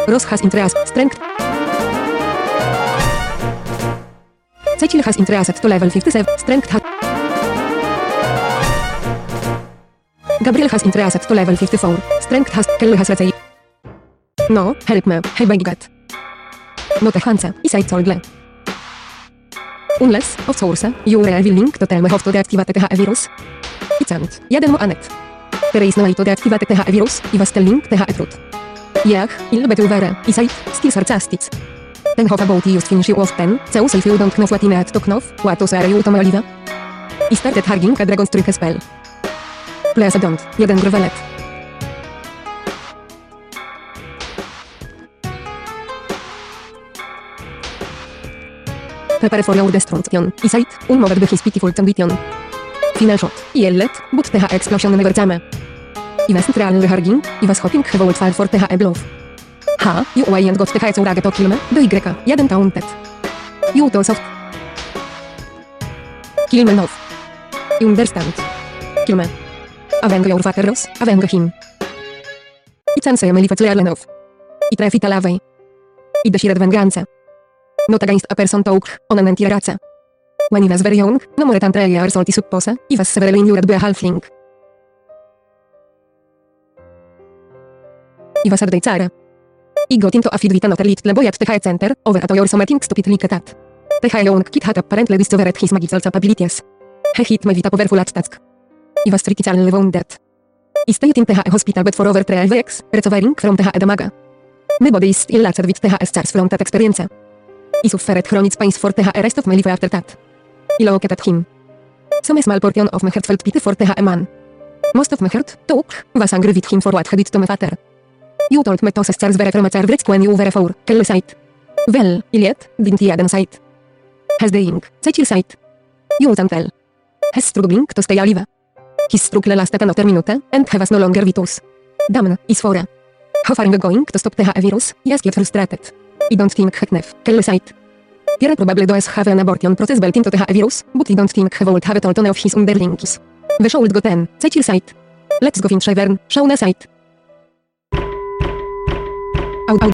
Ross has interest, strength. Cecil has interest to level 57, strength has. Gabriel has interest to level 54, strength has. Kelly has raczej. No, help me, hey Begiget. No te Hansa, i side solgle. Unless, of source, you will link to tell me how to deactivate the virus. I cent, jeden mo anet. There is no way to deactivate the virus, I was telling the truth. Yeah, il betu vere, I side, still sarcastic. Then how about you just finish you off ten, Zeus if you don't know what you need to know, what to say you to Maliva? I started harging a dragon's trick spell. Please don't, jeden grovelet. Prepare for your destruction, I said, unmoved by his pitiful ambition. Final shot, yellet, but the explosion never came. I was realny harging, I was hoping he would fall for the bluff. Ha, you ain't got the heights urage to kill me, do Y, jeden taunted. You too soft. Kill me now. You understand? Kill me. Avenge your father Ross, avenge him. I chance me life clearly enough. I trafi talaway. I desire vengeance. Not against a person talk on an entire race. When he was very young, no more than 3 years old I suppose, he was severely injured by a halfling. I was at the czar. I got into a fight with another little boy at the high center, over at your something stupid like that. The high young kid had apparently discovered his magical capabilities. He hit me with a powerful attack. I was critically wounded. I stayed in the hospital bed for over 3 weeks, recovering from the damaga. My body is still laced with the scars from that experience. I suffered chronic pains for the rest of my life after that. I looked at him. Some small portion of my heart felt pity for the man. Most of my heart, too, was angry with him for what he did to my father. You told me those scars were from a child when you were 4, Kelly said. Well, Iliad, didn't he Adam said. He's dying, Cecil said. You don't tell. He's struggling to stay alive. His struggle lasted another minute, and he was no longer with us. Damn, is for. How far are you going to stop the virus? Yes, get frustrated. I don't think Hecknef, Kelly said. Pierre probably does have an abortion process built into the virus, but I don't think he would have told any of his underlings. We should go then, Cecil said. Let's go in Shavern, Shauna said.